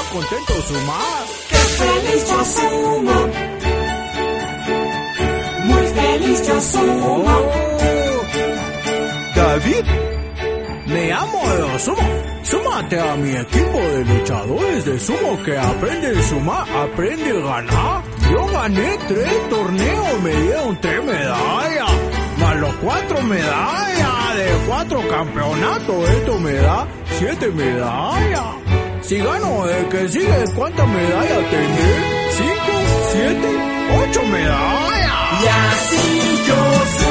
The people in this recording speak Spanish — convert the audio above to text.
contento sumar. ¡Qué feliz yo sumo! Muy feliz yo sumo. David, me llamo de Sumo. Súmate a mi equipo de luchadores de sumo que aprenden a sumar, aprende a ganar. Yo gané 3 torneos, me dieron 3 medallas, más los 4 medallas de 4 campeonatos, esto me da 7 medallas. Si gano el que sigue, ¿cuántas medallas tendré? 5, 7, 8 medallas. Y así yo